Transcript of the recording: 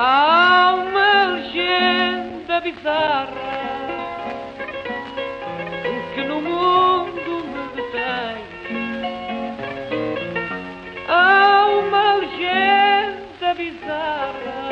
Há uma legenda bizarra que no mundo me detém. Há uma legenda bizarra